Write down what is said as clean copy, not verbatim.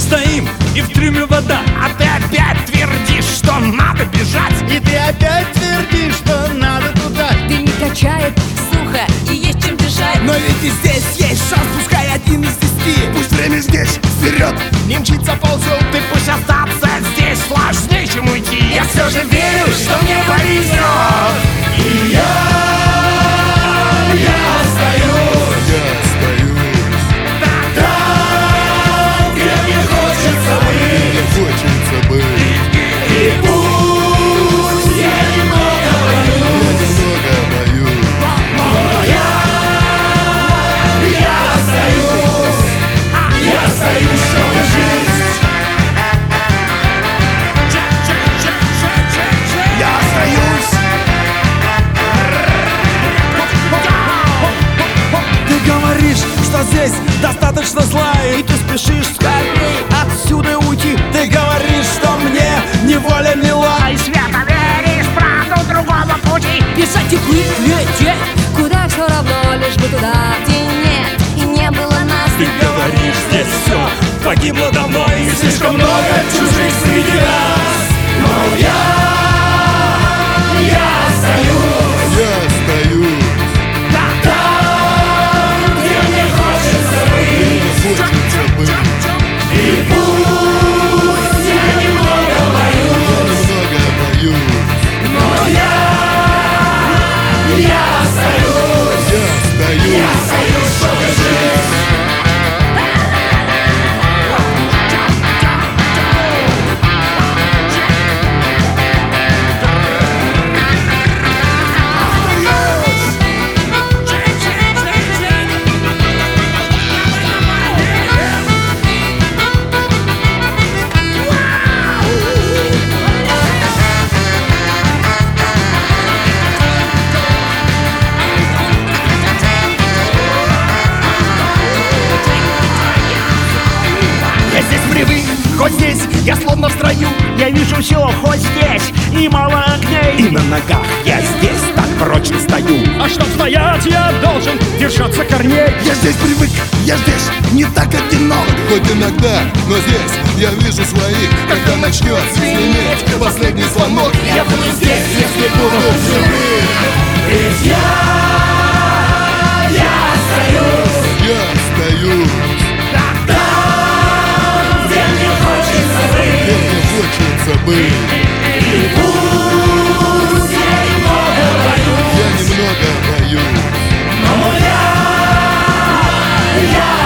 стоим, и в трюме вода. А ты опять твердишь, что надо бежать. И ты опять твердишь, что надо туда. Ты не качает, сухо и есть чем дышать. Но ведь и здесь есть шанс, пускай 1 из 10. Пусть время здесь, вперед, не мчится, ползет. Ты пусть остаться здесь сложнее, чем уйти. Я все же верю, что мне повезет. И я остаюсь. Я остаюсь. Там, где мне хочется быть. Мне хочется быть. И пусть я немного боюсь, но я остаюсь, чтобы жить. Я остаюсь. Ты говоришь, что здесь достаточно зла, и ты спешишь скорей отсюда уйти. Ты говоришь, что мне неволя мила. И свято веришь в правду другого пути. Бежать и плыть, лететь, куда все равно, лишь бы туда, где нет и не было нас. Ты говоришь, здесь все погибло давно, и слишком много чужих среди нас. Но я остаюсь. Я остаюсь. Там, где мне хочется быть. Хочется быть. И пусть я немного боюсь, Немного боюсь. но я остаюсь. Я остаюсь. Остаюсь, чтобы жить. Я здесь привык, хоть здесь я словно в строю. Я вижу все, хоть здесь и мало огней. И на ногах я здесь так прочно стою. А чтоб стоять, я должен держаться корней. Я здесь привык, я здесь не так одинок. Хоть иногда, но здесь я вижу своих. Когда начнет звенеть последний звонок, Я буду здесь, если буду живым. Ведь я остаюсь. Я остаюсь. Там, где мне хочется быть. Мне хочется быть. И пусть я немного боюсь, Я немного боюсь. но я